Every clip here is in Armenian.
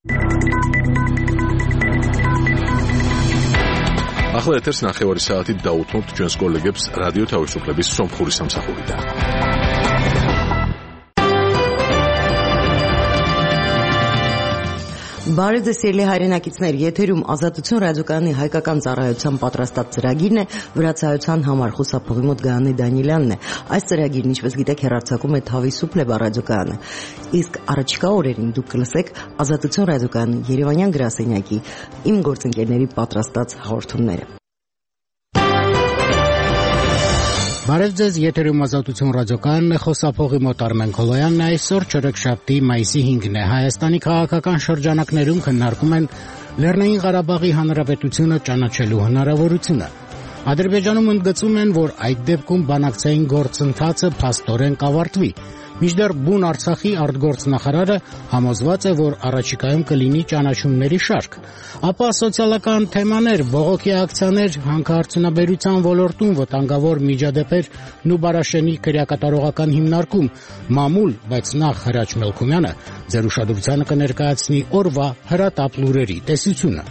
ახლა ეთერს ნახევარი საათით დაუთმობთ ჩვენს კოლეგებს რადიო თავისუფლების სომხური სამსახურიდან. Բարեձեզ սիրելի հայրենակիցներ, եթերում ազատություն ռադիոկայանի հայկական ծառայության պատրաստած ծրագիրն է, վրացայության համար խուսափողի մոտ Գայանե Դանիելյանն է։ Այս ծրագիրն, ինչպես գիտեք, հեռարձակում է Թավիսուփլեբա ռադիոկայանը։ Իսկ առաջիկա օրերին դուք կլսեք ազատություն ռադիոկայանի Երևանյան գրասենյակի իմ գործընկերների պատրաստած հաղորդումները։ Բարև ձեզ, եթերում ազատություն ռադիոկայանն է, խոսափողի մոտ Արմեն Քոլոյանն է, այսօր չորեքշաբթի մայիսի 5-ն է։ Հայաստանի քաղաքական շրջանակներում քննարկում են Լեռնային Ղարաբաղի Հանրապետությունը ճանաչելու հնարավորությունը։ Ադրբեջանում ընդգծում են, որ այդ դեպքում բանակցային գործընթացը փաստորեն կավարտվի։ Մինչդեռ բուն Արցախի արտգործնախարարը համոզված է, որ առաջիկայում կլինի ճանաչումների շարք։ Ապա սոցիալական թեմաներ, բողոքի ակցիաներ, հանքարդյունաբերության ոլորտում վտանգավոր միջադեպեր Նուբարաշենի քրեակատարողական հիմնարկում, մամուլ, բայց նախ Հրաչ Մելքումյանը ձեր ուշադրությանը կներկայացնի օրվա հրատապ լուրերի տեսությունը։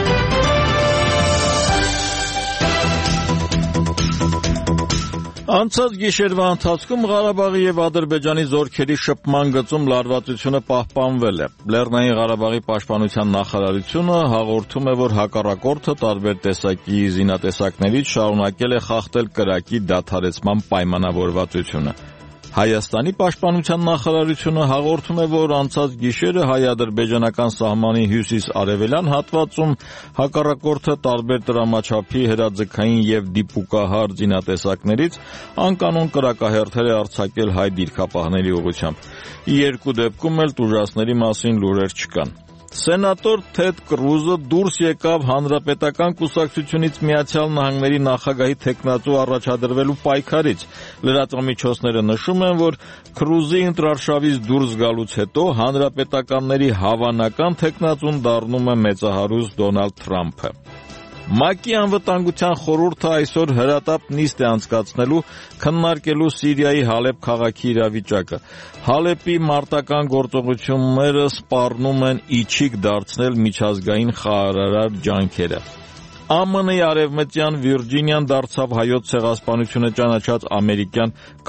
Անցած գիշերվա ընթացքում Ղարաբաղի եւ Ադրբեջանի զորքերի շփման գծում լարվածությունը պահպանվել է։ Լեռնային Ղարաբաղի պաշտպանության նախարարությունը հաղորդում է, որ հակառակորդը տարբեր տեսակի զինատեսակներից շարունակել է խախտել կրակի դադարեցման պայմանավորվածությունը։ Հայաստանի պաշտպանության նախարարությունը հաղորդում է, որ անցած գիշերը հայ-ադրբեջանական սահմանի հյուսիս-արևելյան հատվածում հակառակորդը տարբեր տրամաչափի հրաձգային եւ դիպուկահար զինատեսակներից անկանոն կրակահերթեր է արձակել հայ դիրքապահների ուղղությամբ։ Երկու դեպքում էլ տուժածների մասին լուրեր չկան։ Սենատոր Թեդ Կրուզը դուրս եկավ Հանրապետական կուսակցությունից Միացյալ Նահանգների նախագահի թեկնածու առաջադրվելու պայքարից։ Լրատվամիջոցները նշում են, որ Կրուզի ընտրարշավից դուրս գալուց հետո հանրապետականների հավանական թեկնածուն դառնում է մեծահարուստ Դոնալդ Թրամփը։ ՄԱԿ-ի անվտանգության խորհուրդը այսօր հրատապ նիստ է անցկացնելու քննարկելու Սիրիայի Հալեբ քաղաքի իրավիճակը։ Հալեպի մարտական գործողությունները սպառնում են իջիկ դարձնել միջազգային խաղաղարար ջանքերը։ ԱՄՆ-ի արևմտյան Վիրջինիան դարձավ հայոց ցեղասպանությունը ճանաչած ամերիկյան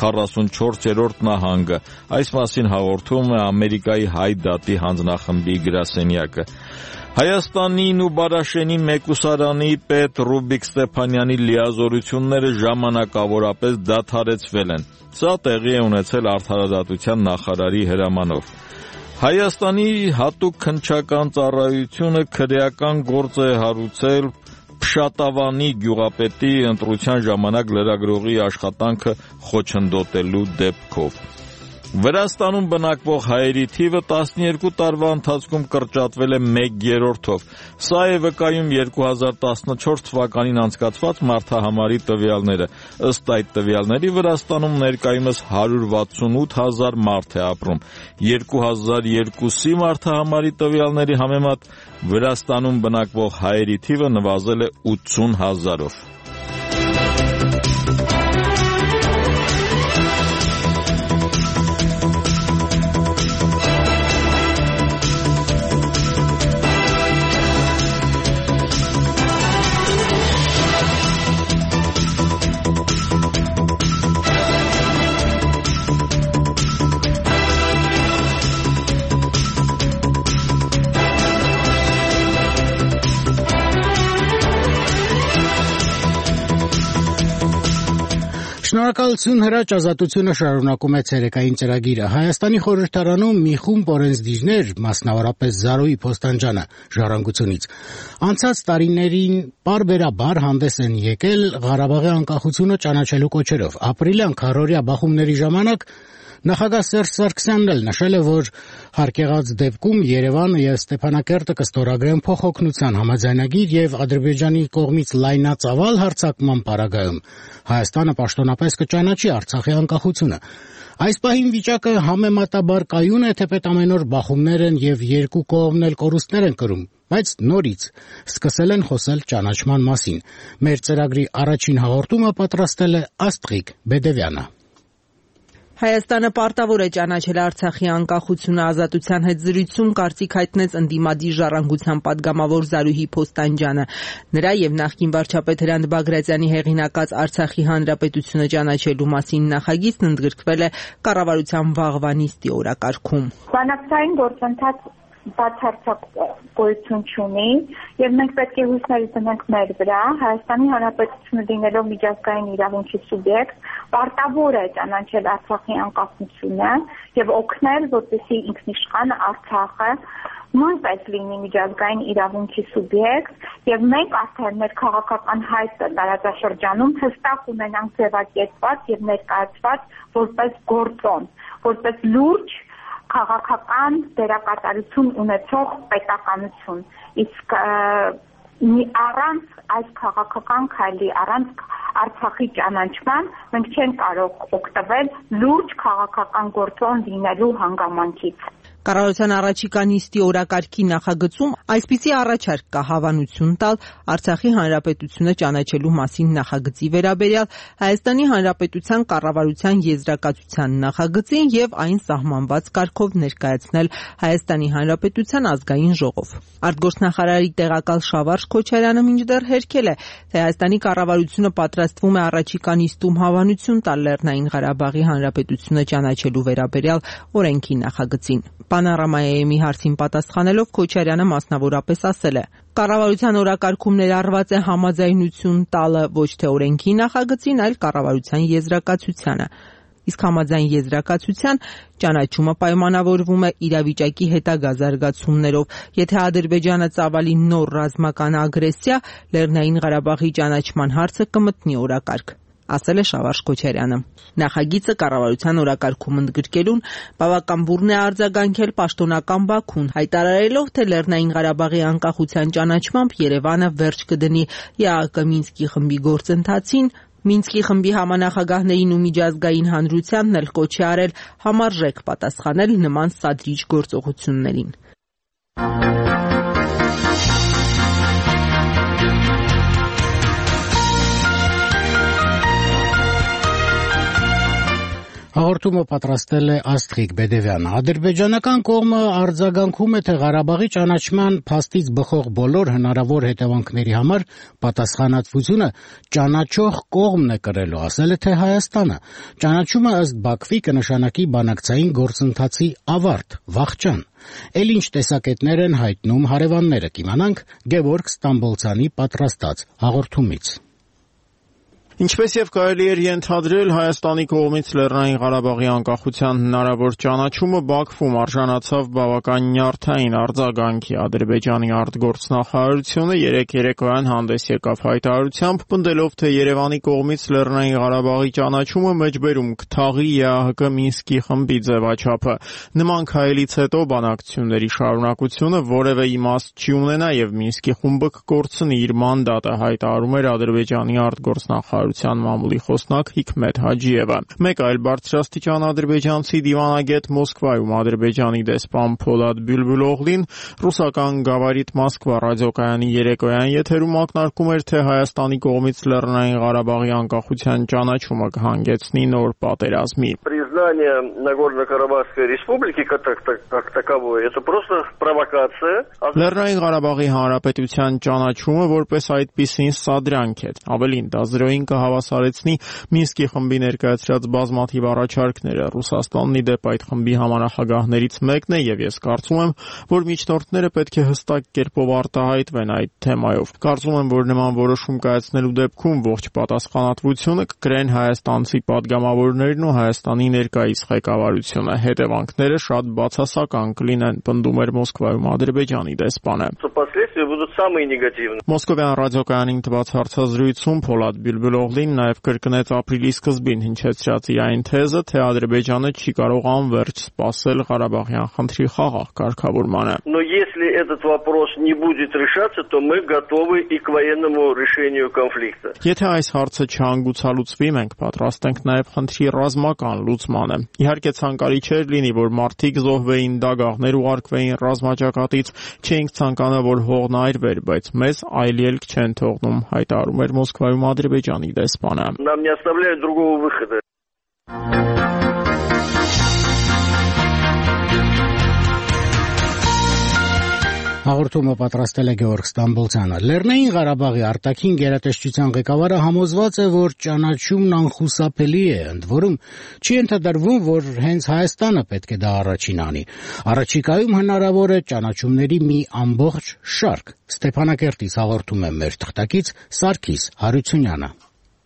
44-րդ նահանգը։ Այս մասին հաղորդում է Ամերիկայի հայ դատի հանձնախմբի գրասենյակը։ Հայաստանի Նուբարաշենի մեկուսարանի պետ Ռուբիկ Ստեփանյանի լիազորությունները ժամանակավորապես դադարեցվել են։ Սա տեղի է ունեցել արդարադատության նախարարի հրամանով։ Հայաստանի հատուկ քննչական ծառայությունը քրեական գործ է հարուցել Փշատավանի գյուղապետի ընտրության ժամանակ լրագրողի աշխատանքը խոչընդոտելու դեպքով։ Վրաստանում բնակվող հայերի թիվը 12 տարվա ընթացքում կրճատվել է 1/3-ով։ Սա է վկայում 2014 թվականին անցկացված մարդահամարի տվյալները։ Ըստ այդ տվյալների Վրաստանում ներկայումս 168,000 մարդ է ապրում։ 2002-ի մարդահամարի տվյալների համեմատ Վրաստանում բնակվող հայերի թիվը նվազել է 80,000-ով։ Շնորհակալություն Հրաչ, ազատությունը շարունակում է ցերեկային ծրագիրը։ Հայաստանի խորհրդարանում մի խումբ օրենսդիրներ, մասնավորապես Զարոյի Փոստանջյանը Ժառանգությունից, անցած տարիներին պարբերաբար հանդես են եկել Ղարաբաղի անկախությունը ճանաչելու կոչերով։ Ապրիլյան քառօրյա բախումների ժամանակ նախագահ Սերժ Սարգսյանն էլ նշել է, որ հարկեղած դեպքում Երևանը եւ Ստեփանակերտը կստորագրեն փոխօգնության համաձայնագիր եւ Ադրբեջանի կողմից լայնածավալ հարձակման պարագայում Հայաստանը պաշտոնապես կճանաչի Արցախի անկախությունը։ Այս պահին վիճակը համեմատաբար կայուն է, թեպետ ամեն օր բախումներ են եւ երկու կողմն էլ կորուստներ են կրում, բայց նորից սկսել են խոսել ճանաչման մասին։ Մեր ծրագրի առաջին հաղորդումը պատրաստել է Աստղիկ Բեդևյանը։ Հայաստանը պարտավոր է ճանաչել Արցախի անկախությունը ազատության հետ զրույցում կարծիք հայտնեց ընդդիմադիր ժառանգության պատգամավոր Զարուհի Փոստանջյանը։ Նրա եւ նախկին վարչապետ Հրանտ Բագրատյանի հեղինակած Արցախի հանրապետությունը ճանաչելու մասին նախագիծն ընդգրկվել է կառավարության վաղվա նիստի օրակարգում։ Բանակցային գործընթաց բացարձակ գոյություն չունի եւ մենք պետք է հույսներ դնենք մեր վրա Հայաստանի Հանրապետությունը լինելով միջազգային իրավունքի սուբյեկտ պարտավոր է ճանաչել Արցախի անկախությունը եւ օգնել որպեսզի ինքնիշխան Արցախը նույնպես լինի միջազգային իրավունքի սուբյեկտ եւ մենք արդեն մեր քաղաքական հայտը տարածաշրջանում հստակ ունենանք ձևակերպված եւ ներկայացված որպես գործոն, որպես լուրջ քաղաքական դերակատարություն ունեցող պետականություն, իսկ առանց այս քաղաքական քայլի, առանց Արցախի ճանաչման մենք չենք կարող օգտվել լուրջ քաղաքական գործոն լինելու հանգամանքից։ Կառավարության առաջիկա նիստի օրակարգի նախագծում այսպիսի առաջարկ կա հավանություն տալ Արցախի հանրապետությունը ճանաչելու մասին նախագծի վերաբերյալ Հայաստանի Հանրապետության կառավարության եզրակացության նախագծին եւ այն սահմանված կարգով ներկայացնել Հայաստանի Հանրապետության ազգային ժողով։ Արտգործնախարարի տեղակալ Շավարժ Քոչարյանը մինչդեռ հերքել է, թե Հայաստանի կառավարությունը պատրաստվում է առաջիկա նիստում հավանություն տալ Լեռնային Ղարաբաղի Հանրապետությունը ճանաչելու վերաբերյալ օրենքի նախագծին։ Պանորամայի հարցին պատասխանելով Քոչարյանը մասնավորապես ասել է. Կառավարության օրակարգում ներառված է համաձայնություն տալը ոչ թե օրենքի նախագծին, այլ կառավարության եզրակացությանը։ Իսկ համաձայն եզրակացության ճանաչումը պայմանավորվում է իրավիճակի հետագա զարգացումներով։ Եթե Ադրբեջանը ծավալի նոր ռազմական ագրեսիա, Լեռնային Ղարաբաղի ճանաչման հարցը կմտնի օրակարգ, ասել է Շավարժ Քոչարյանը։ Նախագիծը կառավարության օրակարգում ընդգրկելուն բավական բուռն է արձագանքել պաշտոնական Բաքուն, հայտարարելով, թե Լեռնային Ղարաբաղի անկախության ճանաչմամբ Երևանը վերջ կդնի ԵԱՀԿ Մինսկի խմբի գործընթացին, Մինսկի խմբի համանախագահներին ու միջազգային հանրությանն էլ կոչ է արել համարժեք պատասխանել նման սադրիչ գործողություններին։ Հաղորդումը պատրաստել է Աստղիկ Բեդևյանը։ Ադրբեջանական կողմը արձագանքում է, թե Ղարաբաղի ճանաչման փաստից բխող բոլոր հնարավոր հետևանքների համար պատասխանատվությունը ճանաչող կողմն է կրելու, ասել է թե Հայաստանը։ Ճանաչումը ըստ Բաքվի կնշանակի բանակցային գործընթացի ավարտ, վախճան։ Էլ ինչ տեսակետներ են հայտնում հարևանները, կիմանանք Գևորգ Ստամբոլցյանի պատրաստած հաղորդումից։ Ինչպես եւ կարելի էր ենթադրել, Հայաստանի կողմից Լեռնային Ղարաբաղի անկախության հնարավոր ճանաչումը Բաքվում արժանացավ բավական նյարդային արձագանքի։ Ադրբեջանի արտգործնախարարությունը երեկոյան հանդես եկավ հայտարարությամբ, պնդելով, թե Երևանի կողմից Լեռնային Ղարաբաղի ճանաչումը մեջբերում կթաղի ԵԱՀԿ Մինսկի խմբի ձևաչափը։ Նման քայլից հետո բանակցությունների շարունակությունը որևէ իմաստ չի ունենա եւ Մինսկի խումբը կկորցնի իր մանդատը, հայտարարում էր Ադրբեջանի արտգործնախարարության մամուլի խոսնակ Հիկմետ Հաջիևը։ Մեկ այլ բարձրաստիճան ադրբեջանցի դիվանագետ Մոսկվայում Ադրբեջանի դեսպան Փոլադ Բյուլբուլօղլին ռուսական Գավարիտ Մոսկվա ռադիոկայանի երեկոյան եթերում ակնարկում էր, թե Հայաստանի կողմից Լեռնային Ղարաբաղի անկախության ճանաչումը կհանգեցնի նոր պատերազմի։ Признание Нагорно-Карабахской республики как таковой это просто провокация. Լեռնային Ղարաբաղի հանրապետության ճանաչումը որպես այդպիսին սադրանք է։ Ավելին, դա զրոյին կհավասարեցնի Մինսկի խմբի ներկայացրած բազմաթիվ առաջարկները։ Ռուսաստանն ի դեպ այդ խմբի համանախագահներից մեկն է եւ ես կարծում եմ, որ միջնորդները պետք է հստակ կերպով արտահայտվեն այդ թեմայով։ Կարծում եմ, որ նման որոշում կայացնելու դեպքում ողջ պատասխանատվությունը կկրեն հայաստանցի падգամավորներն ու Հայաստանի ներկայիս ղեկավարությունը։ Հետևանքները շատ բացասական կլինեն, պնդում էր Մոսկվայում Ադրբեջանի դեսպանը։ Մոսկովյան ռադիոկայանին տված հարցազրույցում Փոլադ Բյուլբուլօղլին նաև կրկնեց ապրիլի սկզբին հնչեցրած իր այն թեզը, թե Ադրբեջանը չի կարող անվերջ սպասել Ղարաբաղյան խնդրի խաղաղ կարգավորմանը։ Но если этот вопрос не будет решаться, то мы готовы и к военному решению конфликта. Եթե այս հարցը չհանգուցալուծվի, մենք պատրաստ ենք նաև խնդրի ռազմական լուծմանը։ Իհարկե ցանկալի չէր լինի, որ մարդիկ զոհվեին, դագաղներ ուղարկվեին ռազմաճակատից, չէինք ցանկանա, որ հողն այրվեր, բայց մեզ այլ ելք չեն թողնում, հայտարարում էր Մոսկվայում Ադրբեջանի դեսպանը։ Нам не оставляют другого выхода. Հաղորդումը պատրաստել է Գեորգ Ստամբոլցյանը։ Լեռնային Ղարաբաղի արտաքին գերատեսչության ղեկավարը համոզված է, որ ճանաչումն անխուսափելի է, ընդ որում չի ենթադրվում, որ հենց Հայաստանը պետք է դա առաջին անի։ Առաջիկայում հնարավոր է ճանաչումների մի ամբողջ շարք։ Ստեփանակերտից հաղորդում է մեր թղթակից Սարգիս Հարությունյանը։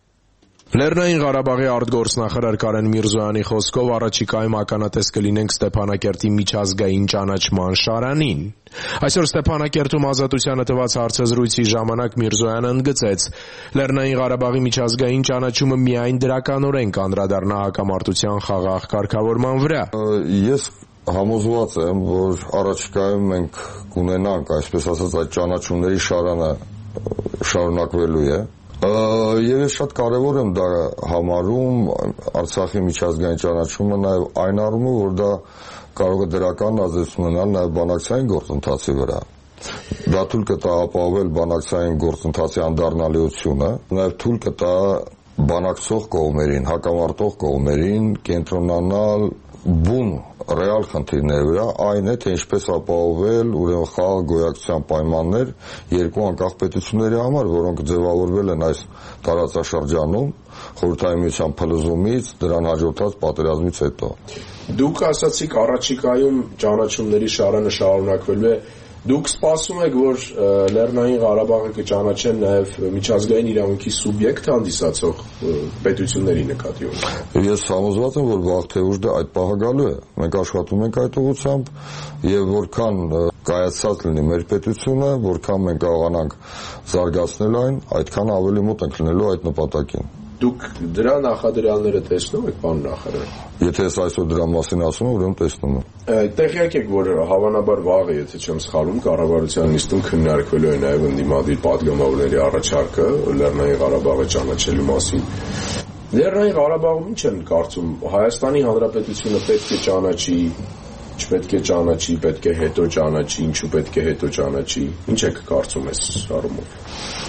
Լեռնային Ղարաբաղի արտգործնախարար Կարեն Միրզոյանի խոսքով առաջիկայում ականատես կլինենք Ստեփանակերտի միջազգային ճանաչման շարանին։ Այսօր Ստեփանակերտում Ազատությանը տված հարցազրույցի ժամանակ Միրզոյանը ընդգծեց. Լեռնային Ղարաբաղի միջազգային ճանաչումը միայն դրականորեն կանդրադառնա հակամարտության խաղաղ կարգավորման վրա։ Ես համոզված եմ, որ առաջիկայում մենք կունենանք, այսպես ասած, այդ ճանաչումների շարանը շարունակվելու է։ Եվ ես շատ կարևոր եմ դա համարում Արցախի միջազգային ճանաչումը նաև այն առումով, որ դա կարող է դրական ազդեցություն ունենալ նաև բանակցային գործընթացի վրա։ Դա թույլ կտա ապահովել բանակցային գործընթացի անդառնալիությունը, նաև թույլ կտա բանակցող կողմերին, հակամարտող կողմերին կենտրոնանալ բուն ռեալ խնդիրների վրա, այն է, թե ինչպես ապահովել ուրեմն խաղաղ գոյակցության պայմաններ երկու անկախ պետությունների համար, որոնք ձևավորվել են այս տարածաշրջանում Խորհրդային Միության փլուզումից, դրան հաջորդած պատերազմից հետո։ Դուք ասացիք առաջիկայում ճանաչումների շարանը շարունակվելու է։ Դուք սպասում եք, որ Լեռնային Ղարաբաղը կճանաչեն նաև միջազգային իրավունքի սուբյեկտ հանդիսացող պետությունների նկատի ունենալով։ Ես համոզված եմ, որ վաղ թե ուշ դա այդ պահը գալու է։ Մենք աշխատում ենք այդ ուղղությամբ եւ որքան կայացած լինի մեր պետությունը, որքան մենք կարողանանք զարգացնել այն, այդքան ավելի մոտ ենք լինելու այդ նպատակին։ Դուք դրա նախադրյալները տեսնում եք, պարոն նախարար։ Եթե ես այսօր դրա մասին ասում եմ, ուրեմն տեսնում եմ։ Տեղյակ եք, որ հավանաբար վաղը, եթե չեմ սխալվում, կառավարության նիստում քննարկվելու է նաև ընդդիմադիր պատգամավորների առաջարկը Լեռնային Ղարաբաղը ճանաչելու մասին։ Լեռնային Ղարաբաղում ինչ են կարծում, Հայաստանի Հանրապետությունը պետք է ճանաչի, չպետք է ճանաչի, պետք է հետո ճանաչի, ինչու պետք է հետո ճանաչի։ Ինչ եք կարծում այս առումով։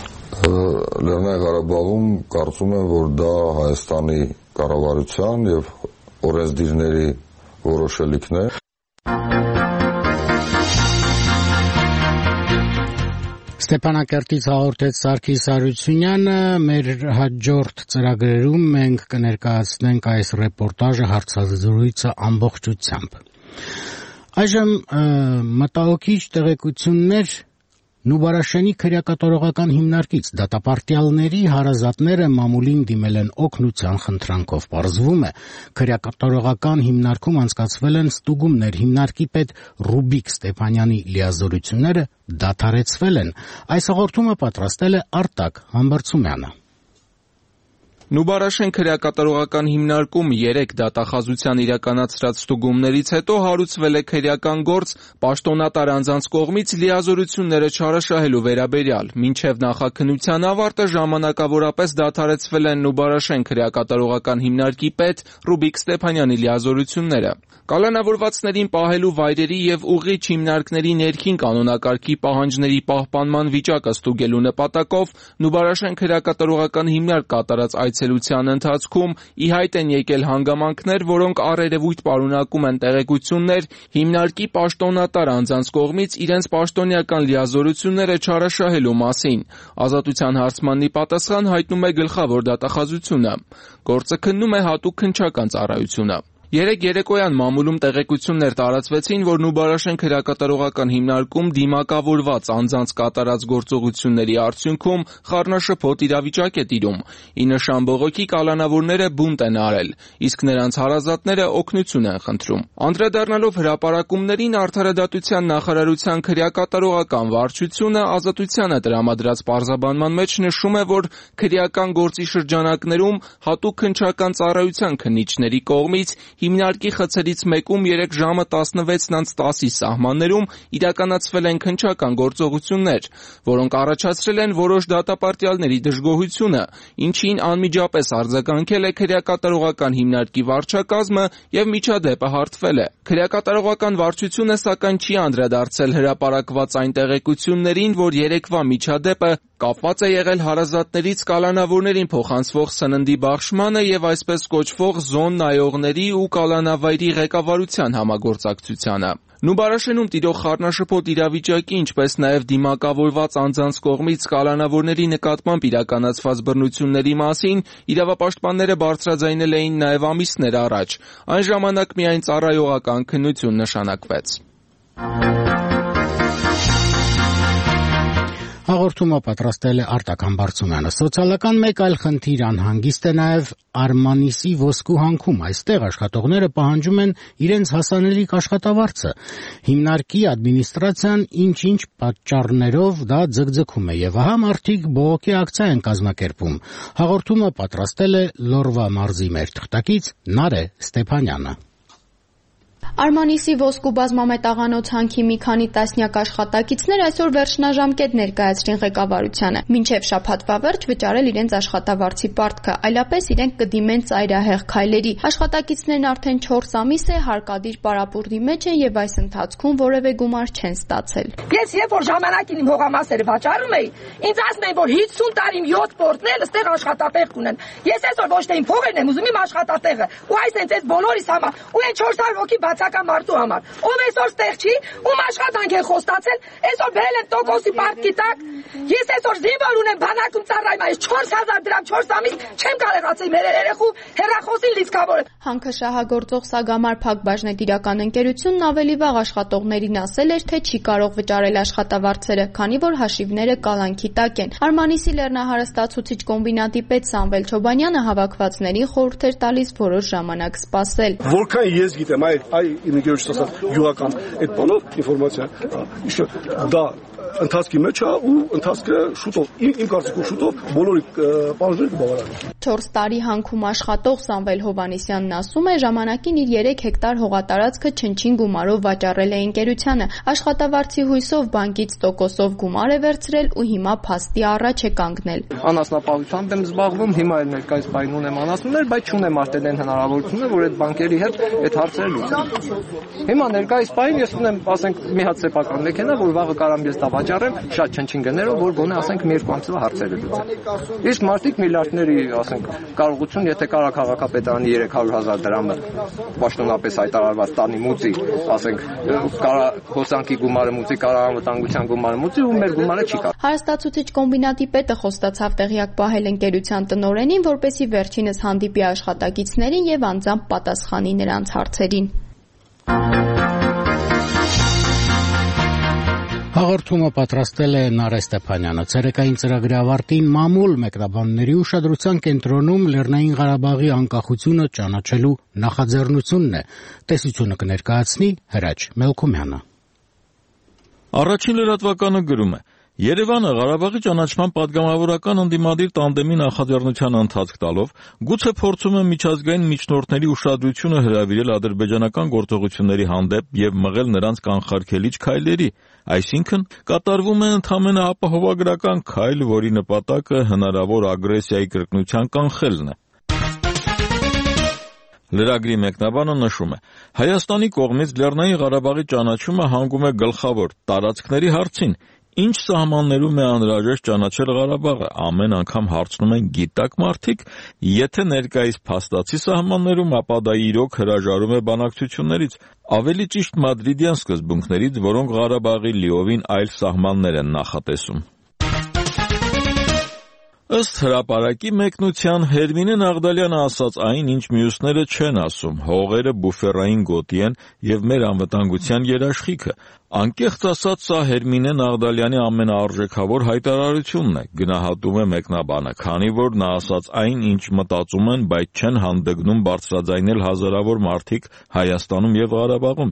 Լեռնային Ղարաբաղում կարծում եմ, որ դա Հայաստանի կառավարության եւ օրենսդիրների որոշելիքն է։ Ստեփանակերտից հաղորդեց Սարգիս Հարությունյանը, մեր հաջորդ ծրագրերում մենք կներկայացնենք այս ռեպորտաժը, հարցազրույցը ամբողջությամբ։ Այժմ մտահոգիչ տեղեկություններ Նուբարաշենի քրեակատարողական հիմնարկից դատապարտյալների հարազատները մամուլին դիմել են օգնության խնդրանքով։ Պարզվում է, քրեակատարողական հիմնարկում անցկացվել են ստուգումներ, հիմնարկի պետ Ռուբիկ Ստեփանյանի լիազորությունները դադարեցվել են։ Այս հաղորդումը պատրաստել է Արտակ Համբարձումյանը։ Նուբարաշեն քրեակատարողական հիմնարկում 3 դատախազության իրականացրած ստուգումներից հետո հարուցվել է քրեական գործ պաշտոնատար անձանց կողմից լիազորությունները չարաշահելու վերաբերյալ։ Մինչև նախաքննության ավարտը ժամանակավորապես դադարեցվել են Նուբարաշեն քրեակատարողական հիմնարկի պետ Ռուբիկ Ստեփանյանի լիազորությունները։ Կալանավորվածներին պահելու վայրերի եւ ուղիչ հիմնարկների ներքին կանոնակարգի պահանջների պահպանման վիճակը ստուգելու նպատակով Նուբարաշեն քրեակատարողական հիմնարկ կատարած այցելության ընթացքում ի հայտ են եկել հանգամանքներ, որոնք առերևույթ պարունակում են տեղեկություններ հիմնարկի պաշտոնատար անձանց կողմից իրենց պաշտոնյական լիազորությունները չարաշահելու մասին։ Ազատության հարցմանի պատասխան հայտնում է գլխավոր դատախազությունը։ Գործը քննում է հատուկ քննչական ծառայությունը։ Երեկ երեկոյան մամուլում տեղեկություններ տարածվեցին, որ Նուբարաշեն քրեակատարողական հիմնարկում դիմակավորված անձանց կատարած գործողությունների արդյունքում խառնաշփոթ իրավիճակ է տիրում։ 9 շամբողոքի կալանավորները բունտ են արել, իսկ նրանց հարազատները օգնություն են խնդրում։ Անդրադառնալով հրապարակումներին Արդարադատության նախարարության քրեակատարողական վարչությունը Ազատությանը տրամադրած պարզաբանման մեջ նշում է, որ քրեական գործի շրջանակներում հատուկ քննչական ծառայության քննիչների կողմից հիմնարկի խցերից մեկում 3 ժամը 16:10-ի սահմաններում իրականացվել են քննչական գործողություններ, որոնք առաջացրել են որոշ դատապարտյալների դժգոհությունը, ինչին անմիջապես արձագանքել է քրեակատարողական հիմնարկի վարչակազմը եւ միջադեպը հարթվել է։ Քրեակատարողական վարչությունը սակայն չի անդրադարձել հրապարակված այն տեղեկություններին, որ երեկվա միջադեպը կապված է եղել հարազատներից կալանավորներին փոխանցվող սննդի բաշխմանը եւ այսպես կոչվող զոն նայողների ու կալանավայրի ղեկավարության համագործակցությանը։ Նուբարաշենում տիրող խառնաշփոթ իրավիճակի, ինչպես նաև դիմակավորված անձանց կողմից կալանավորների նկատմամբ իրականացված բռնությունների մասին իրավապաշտպանները բարձրաձայնել էին նաև ամիսներ առաջ։ Այն ժամանակ միայն ծառայողական քննություն նշանակվեց։ Հաղորդումը պատրաստել է Արտակ Համբարձումյանը։ Սոցիալական մեկ այլ խնդիր անհանգիստ է նաև Արմանիսի ոսկու հանքում։ Այստեղ աշխատողները պահանջում են իրենց հասանելիք աշխատավարձը։ Հիմնարկի ադմինիստրացիան ինչ-ինչ պատճառներով դա ձգձգում է, եւ ահա մարդիկ բողոքի ակցիա են կազմակերպում։ Հաղորդումը պատրաստել է Լորվա մարզի մեր թղթակից Նարե Ստեփանյանը։ Արմանիսի ոսկու բազմամետաղանոց հանքի մի քանի տասնյակ աշխատակիցներ այսօր վերջնաժամկետ ներկայացրին ղեկավարությանը։ Մինչև շաբաթվա վերջ վճարել իրենց աշխատավարձի պարտքը, այլապես իրենք կդիմեն ծայրահեղ քայլերի։ Աշխատակիցներն արդեն 4 ամիս է հարկադիր պարապուրդի մեջ են եւ այս ընթացքում որևէ գումար չեն ստացել։ Ես երբ որ ժամանակին իմ հողամասերը վաճառում էի, ինձ ասում էին, որ 50 տարի 7 պորտնել ըստեղ աշխատատեղ կունեն։ Ես այսօր ոչ թե իմ փողերն եմ ուզում, իմ աշխատատեղը։ Ու այս հենց այս բոլորիս համար, ու այն 400 հոգի մարդու համար, ով այսօր ստեղ չի, ում աշխատանք է խոստացել, այսօր բերել են տոկոսի պարտքի տակ, ես այսօր զինվոր ունեմ բանակում ծառայում, այս 4000 դրամ 4 ամիս չեմ կարողացել մեր երեխու հեռախոսին լիցքավորել։ Հանքը շահագործող Սագամար Փակ բաժնետիրական ընկերությունն ավելի վաղ աշխատողներին ասել էր, թե չի կարող վճարել աշխատավարձերը, քանի որ հաշիվները կալանքի տակ են։ Արմանիսի լեռնահարստացուցիչ կոմբինատի պետ Սամվել Չոբանյանը հավաքվածներին խորհուրդ էր տալիս որոշ ժամանակ սպասել։ Որքան ես գիտեմ, իմ ընկերոջս ասած յուղական այդ բանով ինֆորմացիա դա ընթացքի մեջ է ու ընթացքը շուտով իմ կարծիքով շուտով բոլորի բաժները կբավարարեն։ 4 տարի հանքում աշխատող Սամվել Հովանեսյանն ասում է, ժամանակին իր 3 հեկտար հողատարածքը չնչին գումարով վաճառել է ընկերությանը, աշխատավարձի հույսով բանկից տոկոսով գումար է վերցրել ու հիմա փաստի առաջ է կանգնել։ Անասնապահությամբ եմ զբաղվում, հիմա էլ ներկայիս պայն ունեմ անասուններ, բայց չունեմ արդեն այն հնարավորությունը, որ այդ բանկերի հետ այդ հարցերը լուծեմ։ Հիմա ներկայիս պայն ես ունեմ, ասենք, մի հատ սեփական մեքենա, որ վաղը կարամ ես դա վաճառեմ շատ չնչին գներով, որ գոնե ասենք մի երկու ամսվա հարցերը լուծեմ։ Իսկ մարդիկ միլիարդների, ասենք, կարողություն, եթե կարա քաղաքապետարանի 300,000 դրամը պաշտոնապես հայտարարված տանի մուծի, ասենք, կարա հոսանքի գումարը մուծի, կարա անվտանգության գումարը մուծի, ու մեր գումարը չի կարող։ Հարստացուցիչ կոմբինատի պետը խոստացավ տեղյակ պահել ընկերության տնօրենին, որպեսզի վերջինս հանդիպի աշխատակիցներին եւ անձամբ պատասխանի նրանց հարցերին։ Հաղորդումը պատրաստել է Նարե Ստեփանյանը։ Ցերեկային ծրագրի ավարտին մամուլ մեկնաբանների ուշադրության կենտրոնում Լեռնային Ղարաբաղի անկախությունը ճանաչելու նախաձեռնությունն է։ Տեսությունը կներկայացնի Հրաչ Մելքումյանը։ Առաջին լրատվականը գրում է. Երևանը Ղարաբաղի ճանաչման պատգամավորական ընդդիմադիր տանդեմի նախաձեռնության ընթացք տալով գուցե փորձում է միջազգային միջնորդների ուշադրությունը հրավիրել ադրբեջանական գործողությունների հանդեպ եւ մղել նրանց կանխարգելիչ քայլերի, այսինքն կատարվում է ընդհանրապես ապահովագրական քայլ, որի նպատակը հնարավոր ագրեսիայի կրկնության կանխելն է։ Լրագրի մեկնաբանը նշում է. Հայաստանի կողմից Լեռնային Ղարաբաղի ճանաչումը հանգում է գլխավոր տարածքների հարցին։ Ինչ սահմաններում է անհրաժեշտ ճանաչել Ղարաբաղը, ամեն անգամ հարցնում են գիտակ մարդիկ, եթե ներկայիս փաստացի սահմաններում, ապա դա իրոք հրաժարում է բանակցություններից, ավելի ճիշտ մադրիդյան սկզբունքներից, որոնք Ղարաբաղի լիովին այլ սահմաններ են նախատեսում։ Ըստ հրապարակի մեկնության Հերմինե Նաղդալյանը ասաց այն, ինչ մյուսները չեն ասում, հողերը բուֆերային գոտի են եւ մեր անվտանգության երաշխիքը։ Անկեղծ ասած, սա Հերմինե Նաղդալյանի ամենաարժեքավոր հայտարարությունն է, գնահատում է մեկնաբանը, քանի որ նա ասաց այն, ինչ մտածում են, բայց չեն հանդգնում բարձրաձայնել հազարավոր մարդիկ Հայաստանում եւ Ղարաբաղում։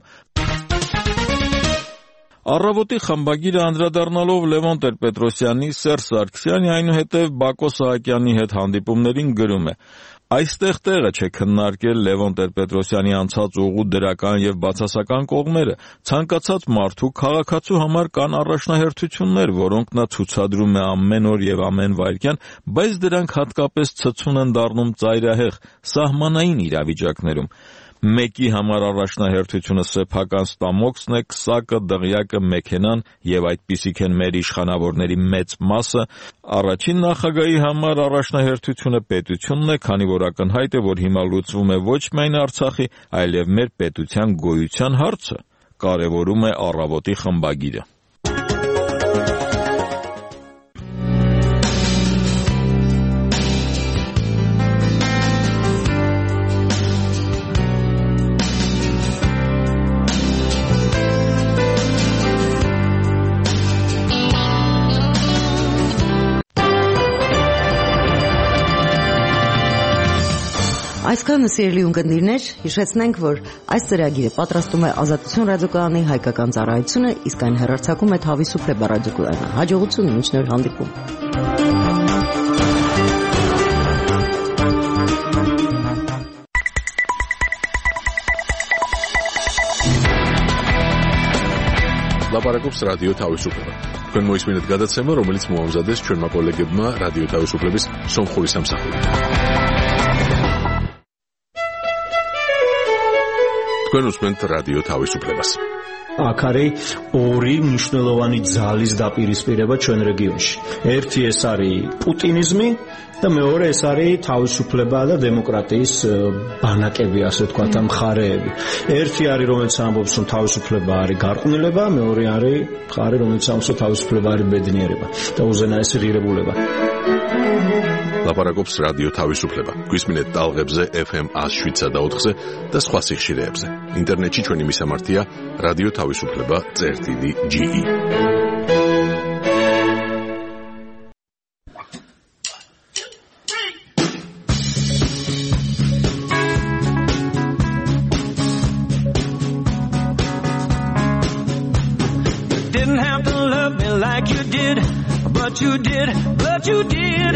Առավոտի խմբագիրը անդրադառնալով Լևոն Տեր-Պետրոսյանի, Սերժ Սարգսյանի, այնուհետև Բակո Սահակյանի հետ հանդիպումներին գրում է. Այստեղ տեղը չէ քննարկել Լևոն Տեր-Պետրոսյանի անցած ուղու դրական եւ բացասական կողմերը, ցանկացած մարդու քաղաքացու համար կան առաջնահերթություններ, որոնք նա ցուցադրում է ամեն օր եւ ամեն վայրկյան, բայց դրանք հատկապես ցցուն են դառնում ծայրահեղ, սահմանային իրավիճակներում։ Մեկի համար առաջնահերթությունը սեփական ստամոքսն է, քսակը, դղյակը, մեքենան եւ այդպիսիք են մեր իշխանավորների մեծ մասը։ Առաջին նախագահի համար առաջնահերթությունը պետությունն է, քանի որ ակնհայտ է, որ հիմա լուծվում է ոչ միայն Արցախի, այլև մեր պետության գոյության հարցը։ կարևորում է առավոտի խմբագիրը։ Այսքանը սիրելի ունկնդիրներ, հիշեցնենք, որ այս ծրագիրը պատրաստում է Ազատություն ռադիոկայանի հայկական ծառայությունը, իսկ այն հեռարձակում է Թավիսուփլե ռադիոկայանը։ Հաջողություն, մինչ նոր հանդիպում։ Լապարակոպս ռադիո Թավիսուփլե։ Քան մոյսմինդ գադացեմը, რომელიც մոհամզադես չորմա կոլեգեբմա ռադիո Թավիսուփլեբիս սոմ խորիսամ սախորի։ Կոնուսմենտ ռադիո Թավիսուփլեբաս։ Ակարեի օրի მნიშვნელოვანი ძალის დაპირისპირება ჩვენ რეგიონში. ერთი ეს არის პუტინიზმი და მეორე ეს არის თავისუფლება და დემოკრატიის ბანაკები, ასე ვთქვათ, მხარეები. ერთი არის რომელიც ამბობს, რომ თავისუფლება არის გარყვნილება, მეორე არის მხარე რომელიც ამბობს, რომ თავისუფლება არის ბედნიერება და უზენაესი ღირებულება. ლაპარაკობს რადიო თავისუფლება. გვისმინეთ ტალღებზე FM 107.4-ზე და სხვა სიხშირეებზე. ინტერნეტში ჩვენი მისამართია რადიო თავისუფლება.ge. Didn't have to love me like you did, but you did, but you did.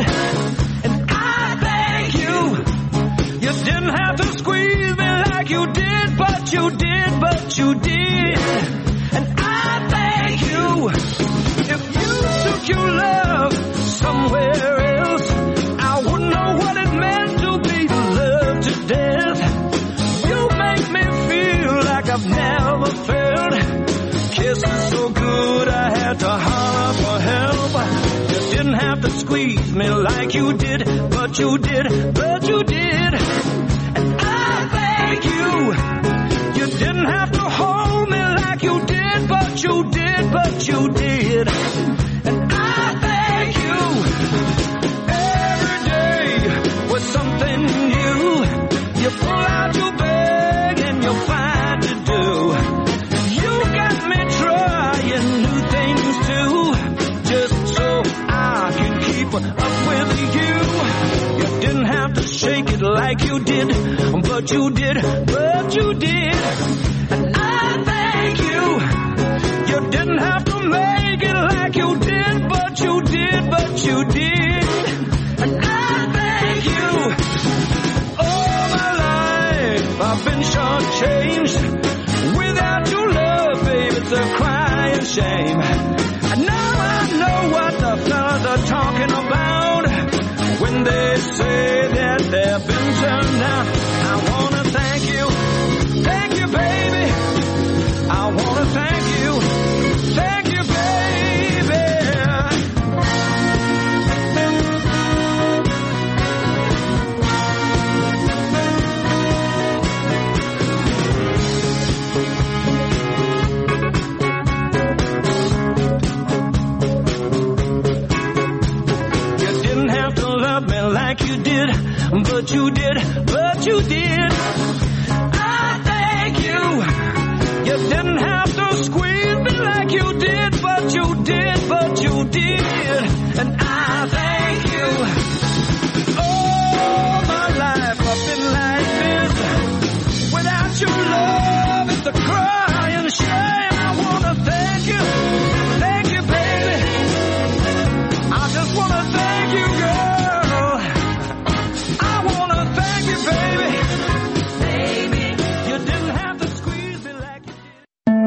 You didn't have to squeeze me like you did, but you did, but you did. And I thank you. If you took your love somewhere else, I wouldn't know what it meant to be loved to death. You make me feel like I've never felt. Kisses so good I had to holler for help. You didn't have to squeeze me like you did, but you did, but you did. And I thank you. You didn't have to hold me like you did, but you did, but you did. And I thank you. Every day was something new. You pull out your bag and you find to do. You got me trying new things too, just so I can keep up with you. You didn't have to shake it like you did, but you did, but you did. And I thank you. You didn't have to make it like you did, but you did, but you did. And I thank you. All my life I've been shortchanged. Without your love, babe, it's a crying shame. And now I know what the fellas are talking about when they say that they've been turned down. I wanna thank you, baby. I wanna thank you, baby. You didn't have to love me like you did, but you did, but you did. I thank you. You didn't have to squeeze me like you did, but you did, but you did. And I thank you. All my life I've been like this. Without your love, it's a crying shame. I wanna thank you, baby. I just wanna thank you, girl. I wanna thank you, baby. Baby, you didn't have to squeeze me like you did.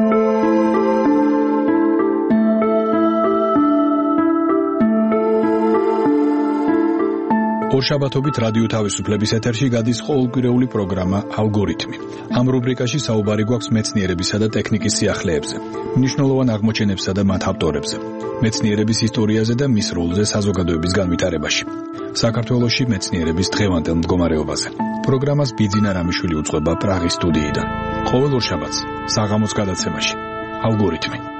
ორშაბათობით რადიო თავისუფლების ეთერში გადის ყოველკვირეული პროგრამა ალგორითმი. ამ რუბრიკაში საუბარი გვაქვს მეცნიერებისა და ტექნიკის სიახლეებზე, მნიშვნელოვან აღმოჩენებსა და მათ ავტორებზე. მეცნიერების ისტორიაზე და მის როლზე საზოგადოების განვითარებაში. საქართველოში მეცნიერების დღევანდელ მდგომარეობაზე. პროგრამას ბიძინა რამიშვილი უწყება პრაღის სტუდიიდან. ყოველ ორშაბათს საღამოს გადაცემაში ალგორითმი.